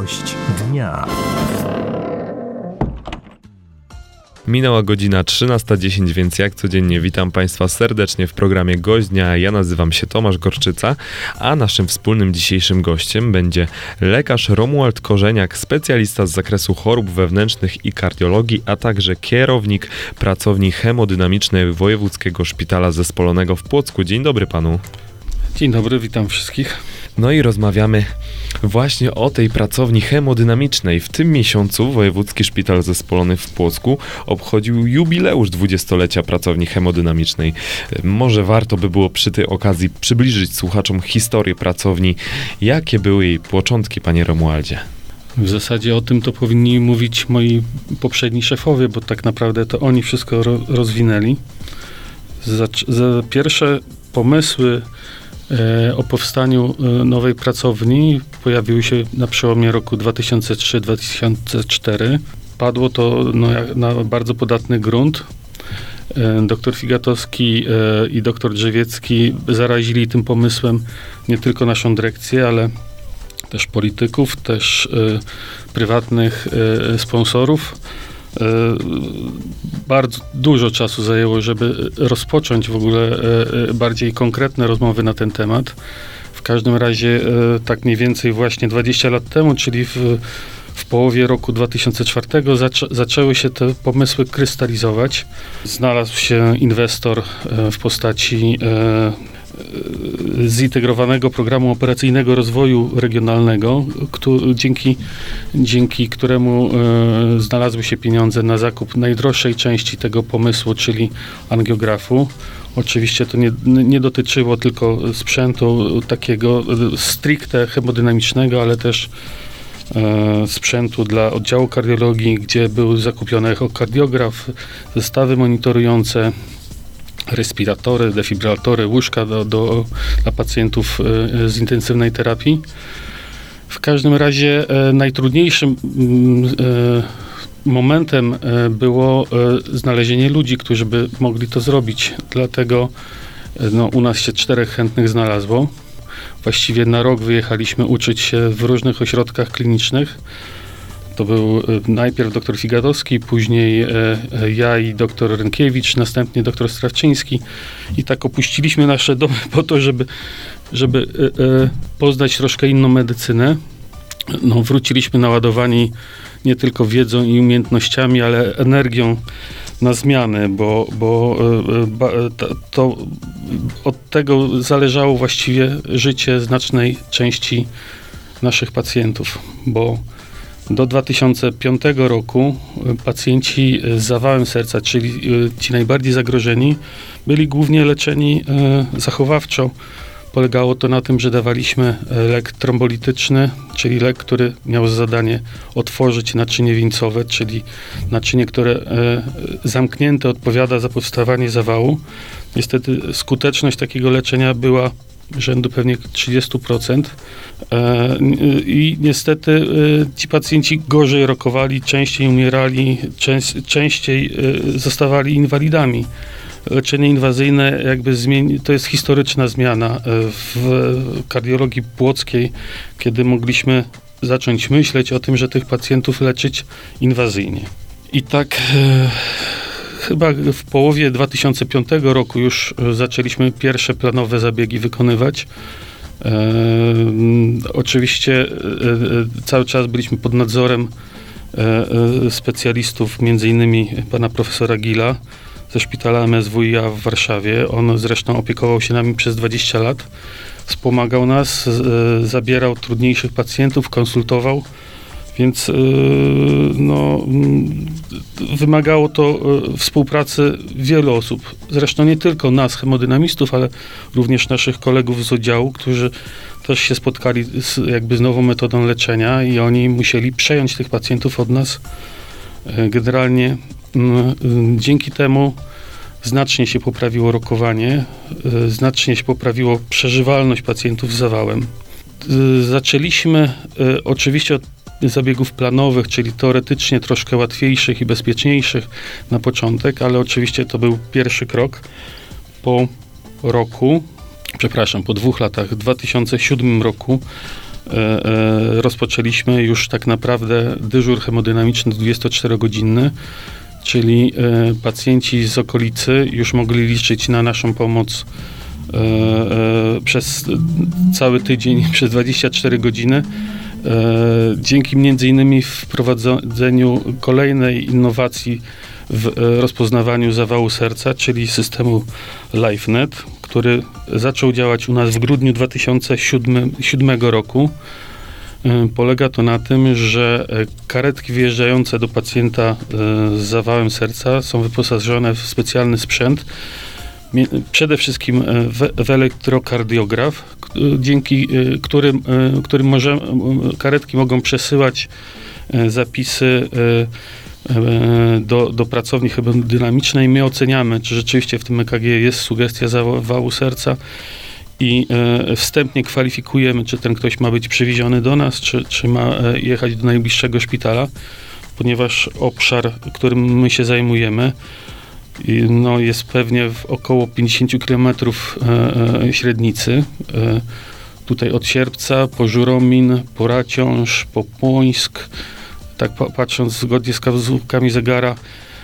Gość dnia. Minęła godzina 13:10, więc jak codziennie witam Państwa serdecznie w programie Gość Dnia. Ja nazywam się Tomasz Gorczyca, a naszym wspólnym dzisiejszym gościem będzie lekarz Romuald Korzeniak, specjalista z zakresu chorób wewnętrznych i kardiologii, a także kierownik pracowni hemodynamicznej Wojewódzkiego Szpitala Zespolonego w Płocku. Dzień dobry panu. Dzień dobry, witam wszystkich. No i rozmawiamy właśnie o tej pracowni hemodynamicznej. W tym miesiącu Wojewódzki Szpital Zespolony w Płocku obchodził jubileusz 20-lecia pracowni hemodynamicznej. Może warto by było przy tej okazji przybliżyć słuchaczom historię pracowni. Jakie były jej początki, panie Romualdzie? W zasadzie o tym to powinni mówić moi poprzedni szefowie, bo tak naprawdę to oni wszystko rozwinęli. Za pierwsze pomysły o powstaniu nowej pracowni pojawiły się na przełomie roku 2003-2004. Padło to na bardzo podatny grunt. Doktor Figatowski i doktor Drzewiecki zarazili tym pomysłem nie tylko naszą dyrekcję, ale też polityków, też prywatnych sponsorów. Bardzo dużo czasu zajęło, żeby rozpocząć w ogóle bardziej konkretne rozmowy na ten temat. W każdym razie tak mniej więcej właśnie 20 lat temu, czyli w połowie roku 2004 zaczęły się te pomysły krystalizować. Znalazł się inwestor w postaci zintegrowanego programu operacyjnego rozwoju regionalnego, dzięki któremu znalazły się pieniądze na zakup najdroższej części tego pomysłu, czyli angiografu. Oczywiście to nie dotyczyło tylko sprzętu takiego stricte hemodynamicznego, ale też sprzętu dla oddziału kardiologii, gdzie był zakupiony echokardiograf, zestawy monitorujące, respiratory, defibrylatory, łóżka dla pacjentów z intensywnej terapii. W każdym razie najtrudniejszym momentem było znalezienie ludzi, którzy by mogli to zrobić. Dlatego u nas się 4 chętnych znalazło. Właściwie na rok wyjechaliśmy uczyć się w różnych ośrodkach klinicznych. To był najpierw doktor Figatowski, później ja i doktor Rynkiewicz, następnie doktor Strawczyński. I tak opuściliśmy nasze domy po to, żeby poznać troszkę inną medycynę. Wróciliśmy naładowani nie tylko wiedzą i umiejętnościami, ale energią na zmianę, bo to od tego zależało właściwie życie znacznej części naszych pacjentów, bo do 2005 roku pacjenci z zawałem serca, czyli ci najbardziej zagrożeni, byli głównie leczeni zachowawczo. Polegało to na tym, że dawaliśmy lek trombolityczny, czyli lek, który miał za zadanie otworzyć naczynie wieńcowe, czyli naczynie, które zamknięte odpowiada za powstawanie zawału. Niestety skuteczność takiego leczenia była rzędu pewnie 30%. I niestety ci pacjenci gorzej rokowali, częściej umierali, częściej zostawali inwalidami. Leczenie inwazyjne to jest historyczna zmiana w kardiologii płockiej, kiedy mogliśmy zacząć myśleć o tym, że tych pacjentów leczyć inwazyjnie. I tak chyba w połowie 2005 roku już zaczęliśmy pierwsze planowe zabiegi wykonywać. Oczywiście cały czas byliśmy pod nadzorem specjalistów, między innymi pana profesora Gila ze szpitala MSWiA w Warszawie. On zresztą opiekował się nami przez 20 lat. Wspomagał nas, zabierał trudniejszych pacjentów, konsultował, więc wymagało to współpracy wielu osób. Zresztą nie tylko nas, hemodynamistów, ale również naszych kolegów z oddziału, którzy też się spotkali z nową metodą leczenia i oni musieli przejąć tych pacjentów od nas. Generalnie dzięki temu znacznie się poprawiło rokowanie, znacznie się poprawiło przeżywalność pacjentów z zawałem. Zaczęliśmy oczywiście od zabiegów planowych, czyli teoretycznie troszkę łatwiejszych i bezpieczniejszych na początek, ale oczywiście to był pierwszy krok. Po 2 latach, w 2007 roku rozpoczęliśmy już tak naprawdę dyżur hemodynamiczny 24-godzinny, czyli pacjenci z okolicy już mogli liczyć na naszą pomoc przez cały tydzień, przez 24 godziny. Dzięki między innymi wprowadzeniu kolejnej innowacji w rozpoznawaniu zawału serca, czyli systemu LifeNet, który zaczął działać u nas w grudniu 2007 roku. Polega to na tym, że karetki wyjeżdżające do pacjenta z zawałem serca są wyposażone w specjalny sprzęt, przede wszystkim w elektrokardiograf, dzięki którym karetki mogą przesyłać zapisy do pracowni hemodynamicznej. My oceniamy, czy rzeczywiście w tym EKG jest sugestia zawału serca i wstępnie kwalifikujemy, czy ten ktoś ma być przywieziony do nas, czy ma jechać do najbliższego szpitala, ponieważ obszar, którym my się zajmujemy, jest pewnie w około 50 km średnicy. Tutaj od Sierpca, po Żuromin, po Raciąż, po Płońsk, tak patrząc zgodnie z wskazówkami zegara,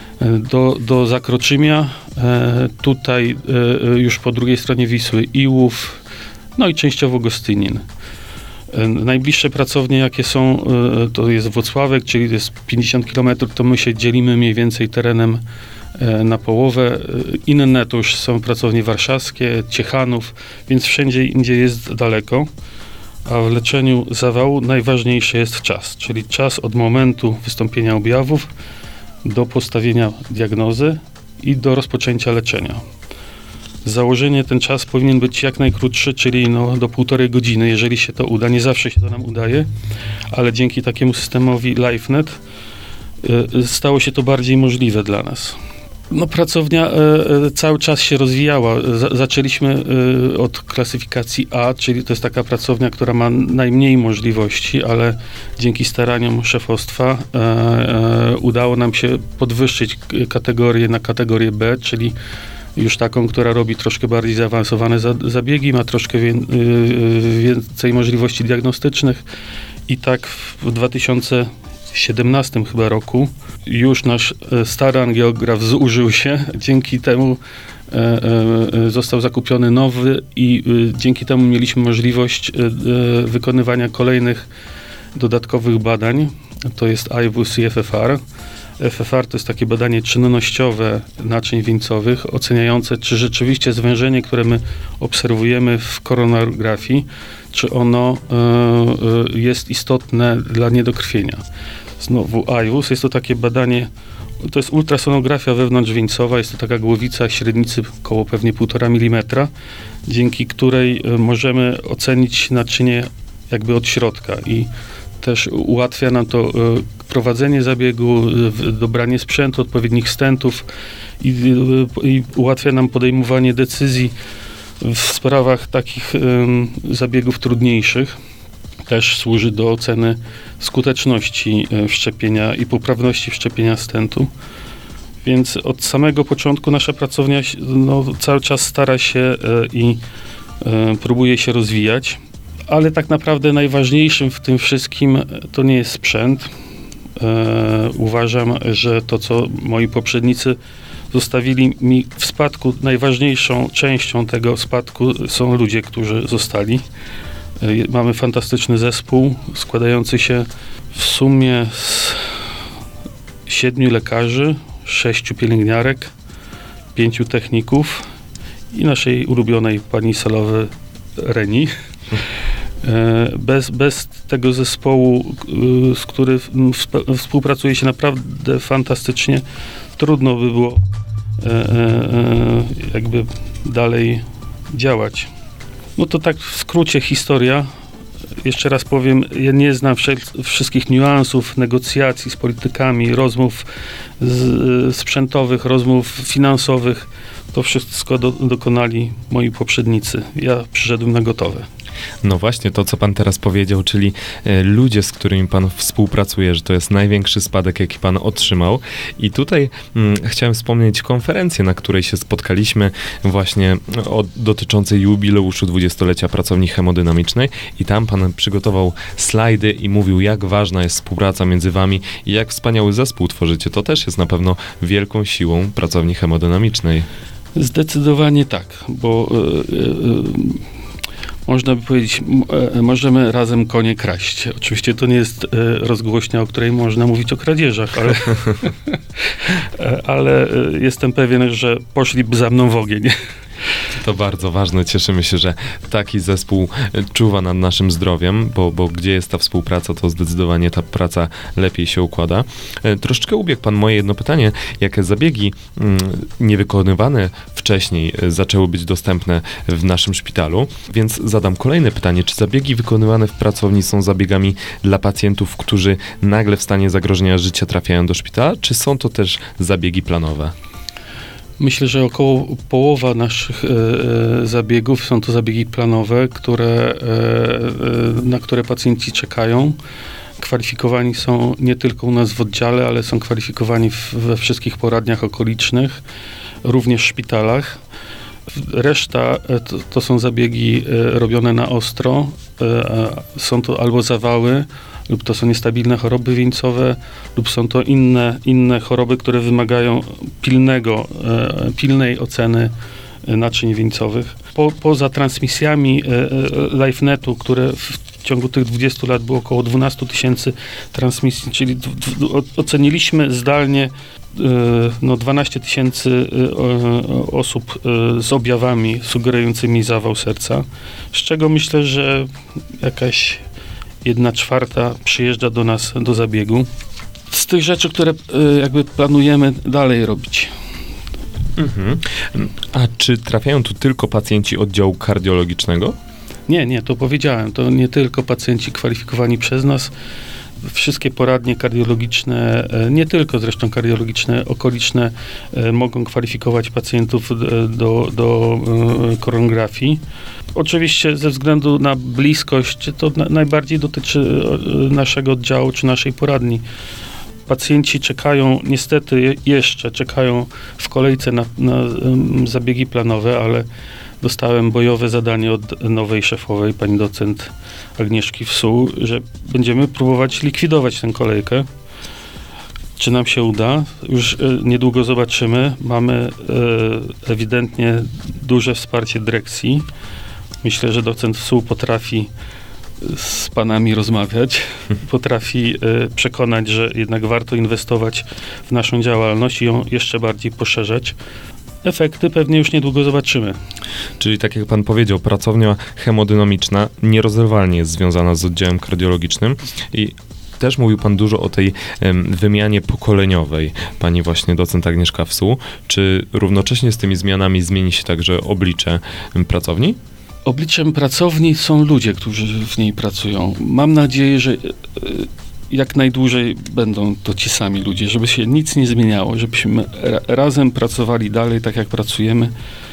do Zakroczymia, tutaj już po drugiej stronie Wisły Iłów, no i częściowo Gostynin. Najbliższe pracownie, jakie są, to jest Włocławek, czyli to jest 50 km, to my się dzielimy mniej więcej terenem na połowę. Inne to już są pracownie warszawskie, Ciechanów, więc wszędzie indziej jest daleko. A w leczeniu zawału najważniejszy jest czas, czyli czas od momentu wystąpienia objawów do postawienia diagnozy i do rozpoczęcia leczenia. Z założenia ten czas powinien być jak najkrótszy, czyli do 1,5 godziny, jeżeli się to uda. Nie zawsze się to nam udaje, ale dzięki takiemu systemowi LifeNet stało się to bardziej możliwe dla nas. Pracownia cały czas się rozwijała. Zaczęliśmy od klasyfikacji A, czyli to jest taka pracownia, która ma najmniej możliwości, ale dzięki staraniom szefostwa udało nam się podwyższyć kategorię na kategorię B, czyli już taką, która robi troszkę bardziej zaawansowane zabiegi, ma troszkę więcej możliwości diagnostycznych i tak w 2017 chyba roku już nasz stary angiograf zużył się. Dzięki temu został zakupiony nowy i dzięki temu mieliśmy możliwość wykonywania kolejnych dodatkowych badań. To jest IWUS i FFR. FFR to jest takie badanie czynnościowe naczyń wieńcowych, oceniające, czy rzeczywiście zwężenie, które my obserwujemy w koronarografii, czy ono jest istotne dla niedokrwienia. Znowu IWUS, jest to takie badanie, to jest ultrasonografia wewnątrzwieńcowa, jest to taka głowica średnicy około pewnie 1,5 mm, dzięki której możemy ocenić naczynie jakby od środka i też ułatwia nam to prowadzenie zabiegu, dobranie sprzętu, odpowiednich stentów i ułatwia nam podejmowanie decyzji w sprawach takich zabiegów trudniejszych. Też służy do oceny skuteczności wszczepienia i poprawności wszczepienia stentu. Więc od samego początku nasza pracownia cały czas stara się i próbuje się rozwijać, ale tak naprawdę najważniejszym w tym wszystkim to nie jest sprzęt. Uważam, że to, co moi poprzednicy zostawili mi w spadku, najważniejszą częścią tego spadku są ludzie, którzy zostali. Mamy fantastyczny zespół składający się w sumie z 7 lekarzy, 6 pielęgniarek, 5 techników i naszej ulubionej pani salowej Reni. Bez tego zespołu, z którym współpracuje się naprawdę fantastycznie, trudno by było jakby dalej działać. To tak w skrócie historia. Jeszcze raz powiem, ja nie znam wszystkich niuansów negocjacji z politykami, rozmów sprzętowych, rozmów finansowych. To wszystko dokonali moi poprzednicy. Ja przyszedłem na gotowe. No właśnie to, co pan teraz powiedział, czyli ludzie, z którymi pan współpracuje, że to jest największy spadek, jaki pan otrzymał. I tutaj chciałem wspomnieć konferencję, na której się spotkaliśmy właśnie dotyczącej jubileuszu 20-lecia pracowni hemodynamicznej i tam pan przygotował slajdy i mówił, jak ważna jest współpraca między wami i jak wspaniały zespół tworzycie. To też jest na pewno wielką siłą pracowni hemodynamicznej. Zdecydowanie tak, bo można by powiedzieć, możemy razem konie kraść. Oczywiście to nie jest rozgłośnia, o której można mówić o kradzieżach, ale jestem pewien, że poszliby za mną w ogień. To bardzo ważne. Cieszymy się, że taki zespół czuwa nad naszym zdrowiem, bo gdzie jest ta współpraca, to zdecydowanie ta praca lepiej się układa. Troszeczkę ubiegł pan moje jedno pytanie. Jakie zabiegi niewykonywane wcześniej zaczęły być dostępne w naszym szpitalu? Więc zadam kolejne pytanie. Czy zabiegi wykonywane w pracowni są zabiegami dla pacjentów, którzy nagle w stanie zagrożenia życia trafiają do szpitala, czy są to też zabiegi planowe? Myślę, że około połowa naszych zabiegów są to zabiegi planowe, na które pacjenci czekają. Kwalifikowani są nie tylko u nas w oddziale, ale są kwalifikowani we wszystkich poradniach okolicznych, również w szpitalach. Reszta to są zabiegi robione na ostro. Są to albo zawały, lub to są niestabilne choroby wieńcowe, lub są to inne choroby, które wymagają pilnej oceny naczyń wieńcowych. Poza transmisjami LifeNetu, które w ciągu tych 20 lat było około 12 000 transmisji, czyli oceniliśmy zdalnie 12 000 osób z objawami sugerującymi zawał serca, z czego myślę, że jakaś 1/4 przyjeżdża do nas do zabiegu. Z tych rzeczy, które jakby planujemy dalej robić. Mhm. A czy trafiają tu tylko pacjenci oddziału kardiologicznego? Nie, to powiedziałem. To nie tylko pacjenci kwalifikowani przez nas. Wszystkie poradnie kardiologiczne, nie tylko zresztą kardiologiczne, okoliczne, mogą kwalifikować pacjentów do koronografii. Oczywiście ze względu na bliskość to najbardziej dotyczy naszego oddziału czy naszej poradni. Pacjenci czekają, niestety jeszcze czekają w kolejce na zabiegi planowe, ale dostałem bojowe zadanie od nowej szefowej, pani docent Agnieszki Wsuł, że będziemy próbować likwidować tę kolejkę. Czy nam się uda? Już niedługo zobaczymy. Mamy ewidentnie duże wsparcie dyrekcji. Myślę, że docent Wsuł potrafi z panami rozmawiać, potrafi przekonać, że jednak warto inwestować w naszą działalność i ją jeszcze bardziej poszerzać. Efekty pewnie już niedługo zobaczymy. Czyli tak jak pan powiedział, pracownia hemodynamiczna nierozerwalnie jest związana z oddziałem kardiologicznym i też mówił pan dużo o tej wymianie pokoleniowej, pani właśnie docent Agnieszka Wsuł. Czy równocześnie z tymi zmianami zmieni się także oblicze pracowni? Obliczem pracowni są ludzie, którzy w niej pracują. Mam nadzieję, że jak najdłużej będą to ci sami ludzie, żeby się nic nie zmieniało, żebyśmy razem pracowali dalej tak, jak pracujemy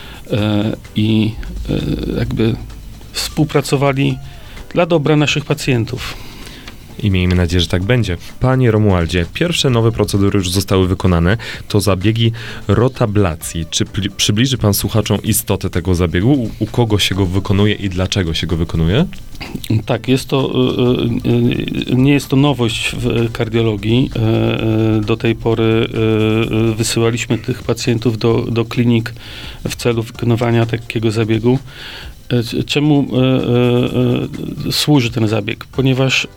i jakby współpracowali dla dobra naszych pacjentów. I miejmy nadzieję, że tak będzie. Panie Romualdzie, pierwsze nowe procedury już zostały wykonane. To zabiegi rotablacji. Czy przybliży pan słuchaczom istotę tego zabiegu? U kogo się go wykonuje i dlaczego się go wykonuje? Tak, nie jest to nowość w kardiologii. Do tej pory wysyłaliśmy tych pacjentów do klinik w celu wykonywania takiego zabiegu. Czemu służy ten zabieg? Ponieważ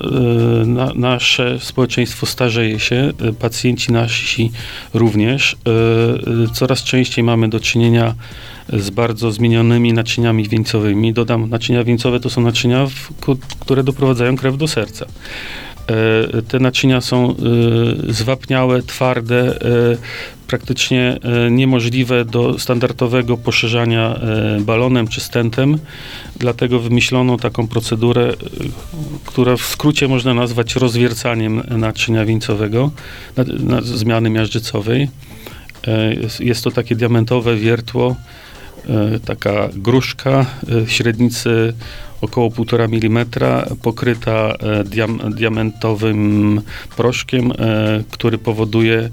nasze społeczeństwo starzeje się, pacjenci nasi również. Coraz częściej mamy do czynienia z bardzo zmienionymi naczyniami wieńcowymi. Dodam, naczynia wieńcowe to są naczynia, które doprowadzają krew do serca. Te naczynia są zwapniałe, twarde, praktycznie niemożliwe do standardowego poszerzania balonem czy stentem. Dlatego wymyślono taką procedurę, która w skrócie można nazwać rozwiercaniem naczynia wieńcowego, zmiany miażdżycowej. Jest to takie diamentowe wiertło, taka gruszka średnicy około 1,5 mm, pokryta diamentowym proszkiem, który powoduje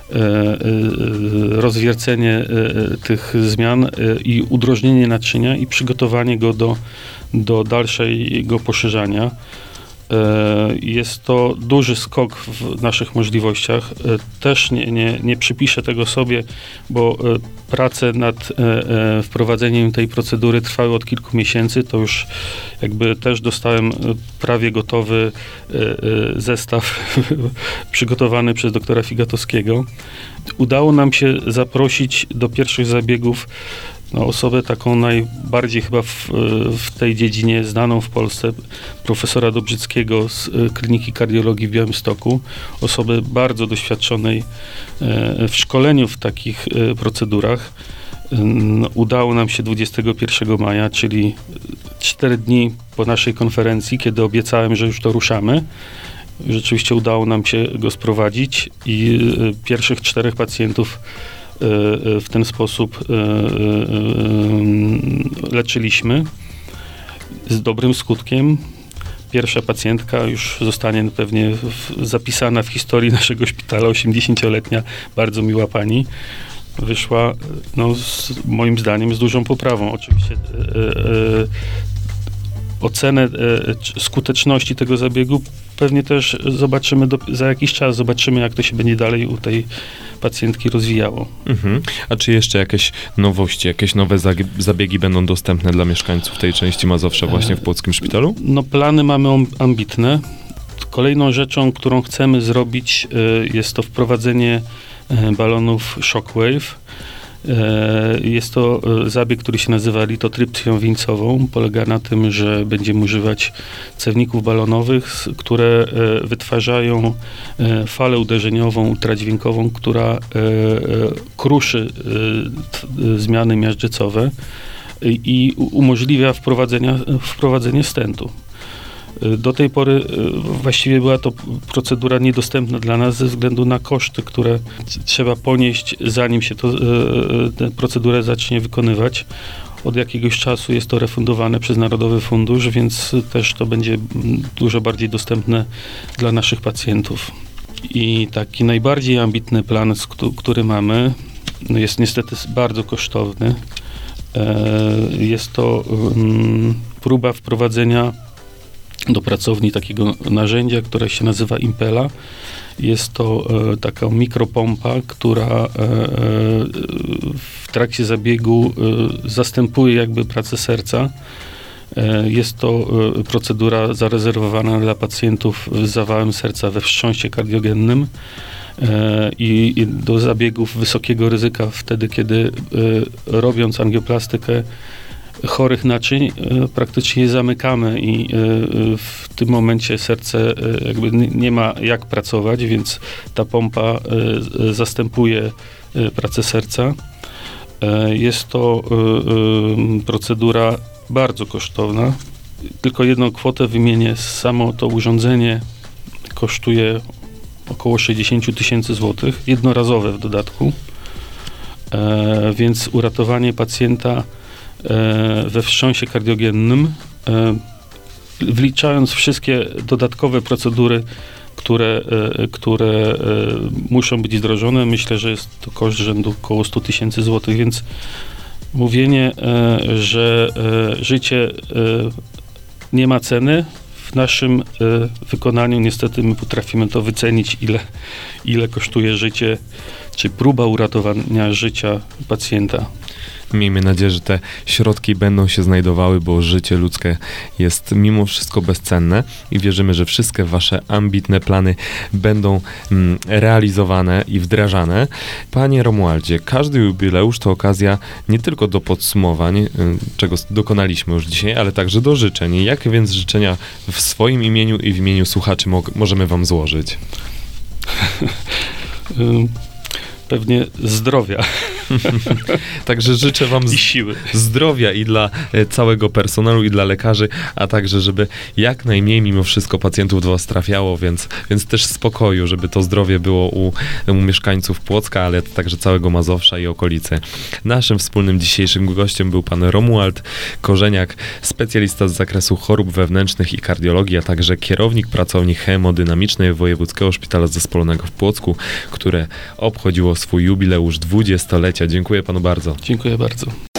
rozwiercenie tych zmian i udrożnienie naczynia i przygotowanie go do dalszego poszerzania. Jest to duży skok w naszych możliwościach. Też nie przypiszę tego sobie, bo prace nad wprowadzeniem tej procedury trwały od kilku miesięcy. To już jakby też dostałem prawie gotowy zestaw przygotowany przez doktora Figatowskiego. Udało nam się zaprosić do pierwszych zabiegów osobę taką najbardziej chyba w tej dziedzinie znaną w Polsce, profesora Dobrzyckiego z Kliniki Kardiologii w Białymstoku, osobę bardzo doświadczonej w szkoleniu w takich procedurach. Udało nam się 21 maja, czyli 4 dni po naszej konferencji, kiedy obiecałem, że już to ruszamy. Rzeczywiście udało nam się go sprowadzić i pierwszych 4 pacjentów w ten sposób leczyliśmy z dobrym skutkiem. Pierwsza pacjentka już zostanie pewnie zapisana w historii naszego szpitala, 80-letnia, bardzo miła pani. Wyszła, moim zdaniem, z dużą poprawą. Oczywiście ocenę skuteczności tego zabiegu pewnie też zobaczymy za jakiś czas. Zobaczymy, jak to się będzie dalej u tej pacjentki rozwijało. A czy jeszcze jakieś nowości, jakieś nowe zabiegi będą dostępne dla mieszkańców tej części Mazowsza właśnie w Płockim Szpitalu? Plany mamy ambitne. Kolejną rzeczą, którą chcemy zrobić, jest to wprowadzenie balonów Shockwave. Jest to zabieg, który się nazywa litotrypcją wieńcową. Polega na tym, że będziemy używać cewników balonowych, które wytwarzają falę uderzeniową, ultradźwiękową, która kruszy zmiany miażdżycowe i umożliwia wprowadzenie stentu. Do tej pory właściwie była to procedura niedostępna dla nas ze względu na koszty, które trzeba ponieść, zanim się tę procedurę zacznie wykonywać. Od jakiegoś czasu jest to refundowane przez Narodowy Fundusz, więc też to będzie dużo bardziej dostępne dla naszych pacjentów. I taki najbardziej ambitny plan, który mamy, jest niestety bardzo kosztowny. Jest to próba wprowadzenia do pracowni takiego narzędzia, które się nazywa Impella. Jest to taka mikropompa, która w trakcie zabiegu zastępuje jakby pracę serca. Jest to procedura zarezerwowana dla pacjentów z zawałem serca we wstrząsie kardiogennym i do zabiegów wysokiego ryzyka wtedy, kiedy robiąc angioplastykę chorych naczyń praktycznie je zamykamy i w tym momencie serce jakby nie ma jak pracować, więc ta pompa zastępuje pracę serca. Jest to procedura bardzo kosztowna. Tylko jedną kwotę wymienię. Samo to urządzenie kosztuje około 60 000 złotych, jednorazowe w dodatku, więc uratowanie pacjenta we wstrząsie kardiogennym, wliczając wszystkie dodatkowe procedury, które muszą być wdrożone, myślę, że jest to koszt rzędu około 100 000 złotych, więc mówienie, że życie nie ma ceny, w naszym wykonaniu niestety my potrafimy to wycenić, ile kosztuje życie, czy próba uratowania życia pacjenta. Miejmy nadzieję, że te środki będą się znajdowały, bo życie ludzkie jest mimo wszystko bezcenne i wierzymy, że wszystkie wasze ambitne plany będą realizowane i wdrażane. Panie Romualdzie, każdy jubileusz to okazja nie tylko do podsumowań, czego dokonaliśmy już dzisiaj, ale także do życzeń. Jakie więc życzenia w swoim imieniu i w imieniu słuchaczy możemy wam złożyć? Pewnie zdrowia. Także życzę wam i siły. zdrowia i dla całego personelu, i dla lekarzy, a także, żeby jak najmniej mimo wszystko pacjentów do was trafiało, więc też spokoju, żeby to zdrowie było u mieszkańców Płocka, ale także całego Mazowsza i okolicy. Naszym wspólnym dzisiejszym gościem był pan Romuald Korzeniak, specjalista z zakresu chorób wewnętrznych i kardiologii, a także kierownik pracowni hemodynamicznej Wojewódzkiego Szpitala Zespolonego w Płocku, które obchodziło swój jubileusz 20-lecia. Dziękuję panu bardzo. Dziękuję bardzo.